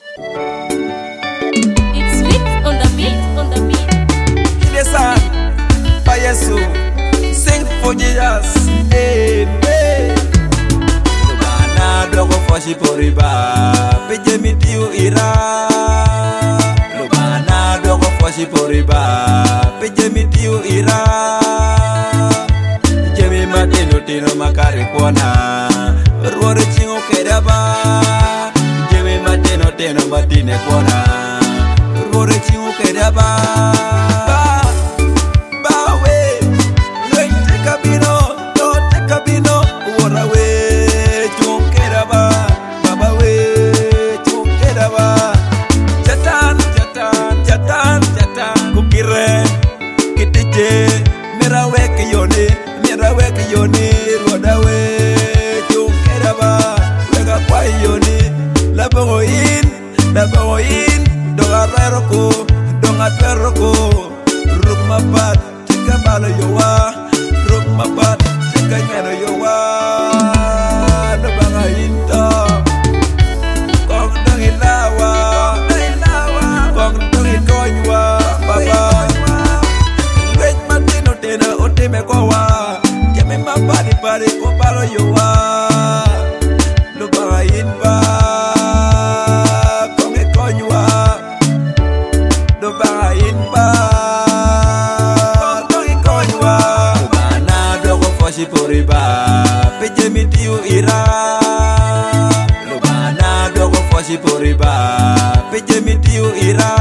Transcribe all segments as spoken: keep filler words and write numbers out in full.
It's lit on the beat, on the beat. Kidesan, Payesu, sing for Jesus, amen. Lubana dogo foshi poriba, peje mitiu ira. Lubana dogo foshi poriba, peje mitiu ira. Jemi matino tino makari kuona, ruore chingo kedaba. Jemi matino tino matine kuona, ruore chingo kedaba. Labawoyin, donga reroko, donga perroko. Ruk mapat, chika balo yowa. Ruk mapat, chika nyero yowa. Nabanga hinta, kong dongi lawa. Kong dongi konywa, baba. Rech matino tena otime kowa. Jame mapadi padi ko balo yowa. Nabanga hinta. Poriba, peje mitiu ira. Lubana dogo foshi poriba, peje mitiu ira.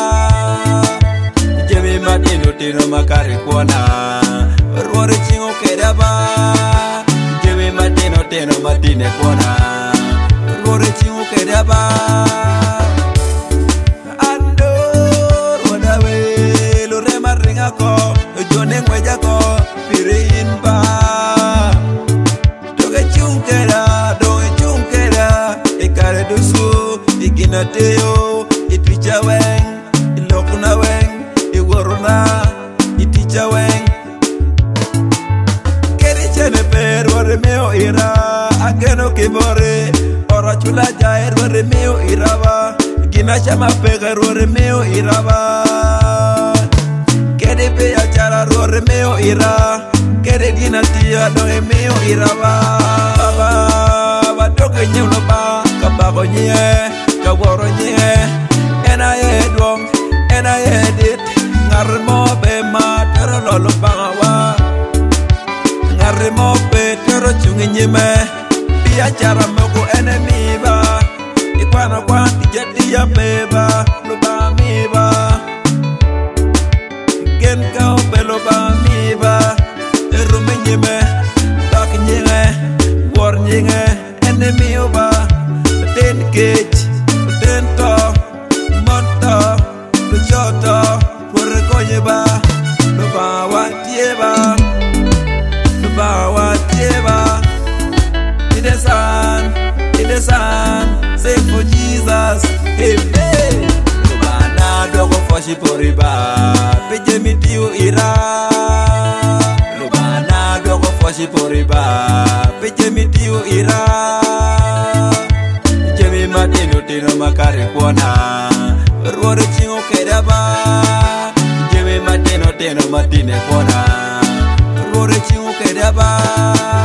Jemi matino tino makari kuona, ruore chingo kedaba. Jemi matino tino matine kuona, ruore chingo kedaba. Ando rodawe, lure maringa ko, jone ngweja ko, pirin ba. Teo, iticha weng, ilokuna weng, iworuna, iticha weng. Keri chene per ware meo ira, ageno kibore, ora chula jaer ware meo iraba, gina chama pega ware meo iraba. Keri pe achara ware meo ira, keri gina tia doe meo iraba. Baba, batoke nyuno ba, kabago nye. Kawaro nye, ena ye dwong, ena ye dit. Ngare mo be ma tero lolo bangawa. Ngare mo be tero chungi nyime. Pia chara moko ene miba. Ikwana kwa tijeti ya beba, luba miba. Gen kao be luba miba. Erume nyime, tak nyinge, war nyinge, ene miba. Ten cage. Dento, monto, luchota, corre coñeba, luba watieba, luba watieba. Kidesan, Kidesan, sing for Jesus, amen. Luba na dogo foshi poriba, peje mitiu ira. Luba na dogo foshi poriba, peje mitiu ira. Matino tino makari kuona, ruore chingo kedaba. Jeme matino tino matine kuona, ruore chingo kedaba.